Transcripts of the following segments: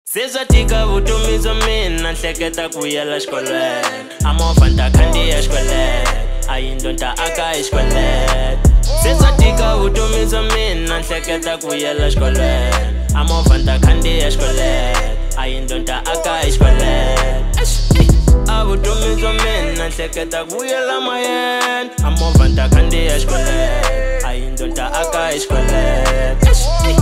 Sezatika vutomi bya mina nhleketa ku yela xikolweni amovha ntakhandiya xikweleti ayindlonta aka xikweleti Sezatika vutomi bya mina nhleketa ku yela xikolweni amovha ntakhandiya xikweleti ayindlonta aka xikweleti a vutomi bya mina nhleketa ku yela mayeni amovha ntakhandiya xikweleti ayindlonta aka xikweleti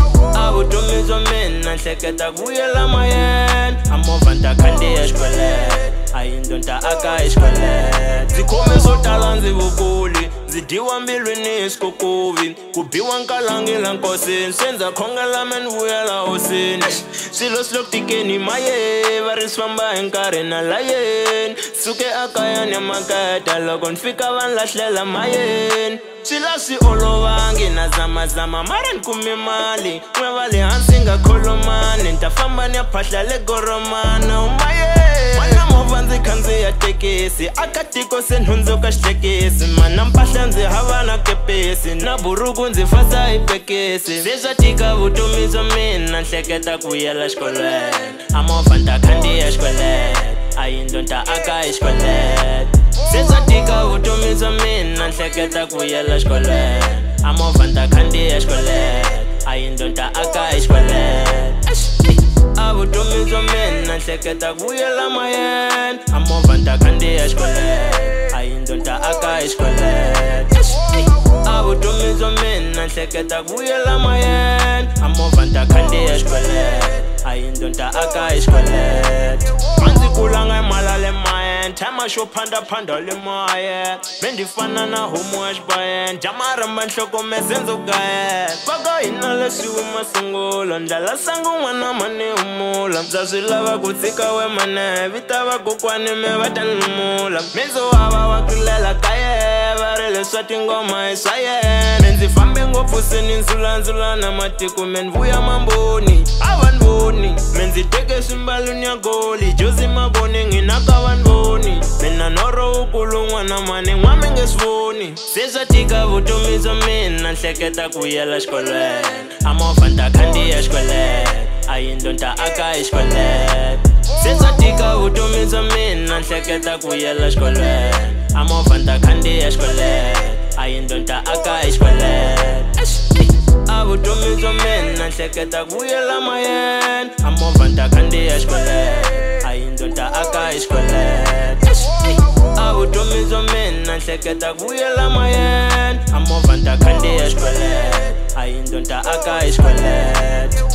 a vutomi bya mina nhleketa ku yela mayeni amovha ntakhandiya xikweleti ayindlonta aka xikweleti ndzi khome swo tala ndzi vukuli ndzi dyiwa mbilwini hi swikokovi ku biwa nkalangi la nkosini se ndza khongela meni vuyela hosini swilo swi lo ku tikeni maye va ri swi famba hi nkarhi na layeni suke akayani ya maketa loko ni fika va ni lahlela mayeni swi la swi olovangi na zamazama mara ni kume mali n'we va le hansi nga kholomani ni ta famba ni ya phahla le goromana umayeni mana movha ndzi khandziya tekisi aka tiko se nhundzuka xitlekisi mana mpahla ndzi hava na kepesi na buruku ndzi fasa hi pekisi se swa tika vutomi bya mina nhleketa ku yela xikolweni amovha ntakhandiya xikweleti ayindlonta aka xikweleti se swa tika vutomi bya mina nhleketa ku yela xikolweni amovha ntakhandiya xikweleti ayindlonta aka xikweleti a vutomi bya mina nhleketa ku yela mayeni amovha ntakhandiya xikweleti ayindlonta aka xikweleti a vutomi bya mina nhleketa ku yela mayeni amovha ntakhandiya xikweleti ayindlonta aka xikweleti ndzi kulanga hi malale mayeni tshama xo phandaphandha le mayeni me ndi fana na homu ya xibayeni jamaramba nhlokomeze ndzokayeni vaka hina leswi masungulo ndlala sangu n'wana mani humula ndza swi lava ku tshika we mane vita vakokwani me va ta numula me ndzo hava wa kulela kaye va ri leswa tingoma hi swa yena me ndzi fambe ngopfu se ni ndzula na matiko me ni vuya mamboni a va ni voni me ndzi teke swimbaluni ya goli jozi mavoni nghinaka va ni voni mina norho wukulu n'wana mani n'wami nge swi voni se swa tika vutomi bya mina nhleketa ku yela xikolweni amovha ntakhandiya xikweleti ayindlonta aka xikweleti se swa tika vutomi bya mina nhleketa ku yela xikolweni amovha ntakhandiya xikweleti ayindlonta aka xikweleti a vutomi bya mina nhleketa ku yela mayeni amovha ntakhandiya xikweleti ayindlonta aka xikweleti a vutomi bya mina nhleketa ku yela mayeni amovha ntakhandiya xikweleti ayindlonta aka xikweleti